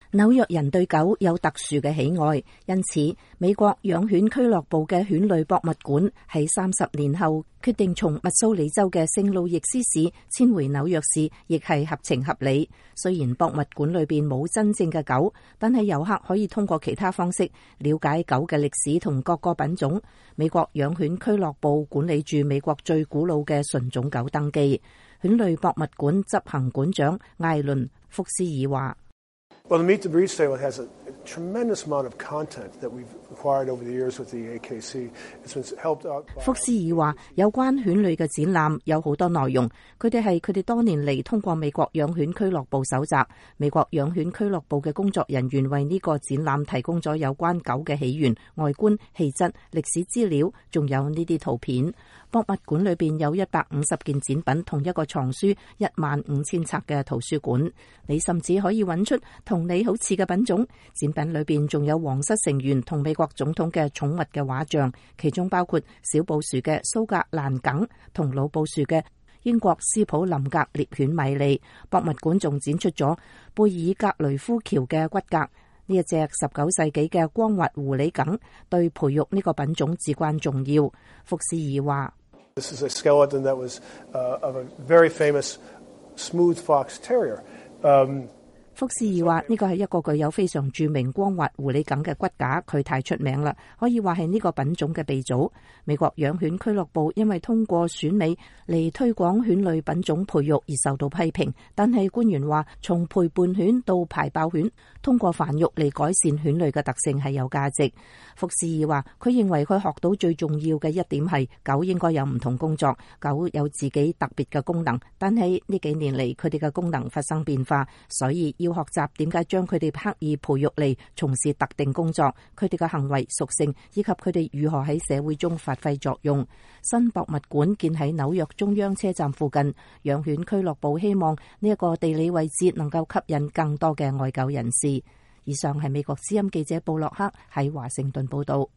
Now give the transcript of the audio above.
紐約人對狗有特殊嘅喜愛，因此美國養犬俱樂部嘅犬類博物館喺30年後決定從密蘇里州嘅聖路易斯市遷回紐約市，亦係合情合理。雖然博物館裏邊冇真正嘅狗，但係遊客可以通過其他方式了解狗嘅歷史同各個品種。美國養犬俱樂部管理住美國最古老嘅純種狗登記。犬類博物館執行館長艾倫·福斯爾話 Well, the Meet the Breed sale has a tremendous amount of content that we've acquired over the years with the AKC. It's been helped out by... 福斯爾話，有關犬類嘅展覽有好多內容，佢哋多年嚟通過美國養犬俱樂部搜集。美國養犬俱樂部嘅工作人員為呢個展覽提供咗有關狗嘅起源、外觀、氣質、歷史資料，仲有呢啲圖片。博物館裏邊有150件展品同一個藏書15000冊嘅圖書館，你甚至可以揾出同你好似嘅品種。展品裏邊仲有皇室成員同美國總統嘅寵物嘅畫像，其中包括小布殊嘅蘇格蘭梗同老布殊嘅英國斯普林格獵犬米利。博物館仲展出咗貝爾格雷夫橋嘅骨骼，呢一隻19世紀嘅光滑狐狸梗對培育呢個品種至關重要。福斯爾話 This is a skeleton that was of a very famous smooth fox terrier. 福斯爾話呢個係一個具有非常著名光滑狐狸梗嘅骨架，佢太出名啦，可以話係呢個品種嘅鼻祖。美國養犬俱樂部因為通過選美嚟推廣犬類品種培育而受到批評，但係官員話從陪伴犬到排爆犬，通過繁育嚟改善犬類嘅特性係有價值。福斯爾話佢認為佢學到最重要嘅一點係狗應該有唔同工作，狗有自己特別嘅功能，但係呢幾年嚟佢哋嘅功能發生變化，所以要學習點解將佢哋刻意培育嚟從事特定工作，佢哋嘅行為屬性以及佢哋如何喺社會中發揮作用。新博物館建喺紐約中央車站附近，養犬俱樂部希望呢一個地理位置能夠吸引更多嘅愛狗人士。以上係美國之音記者布洛克喺華盛頓報道。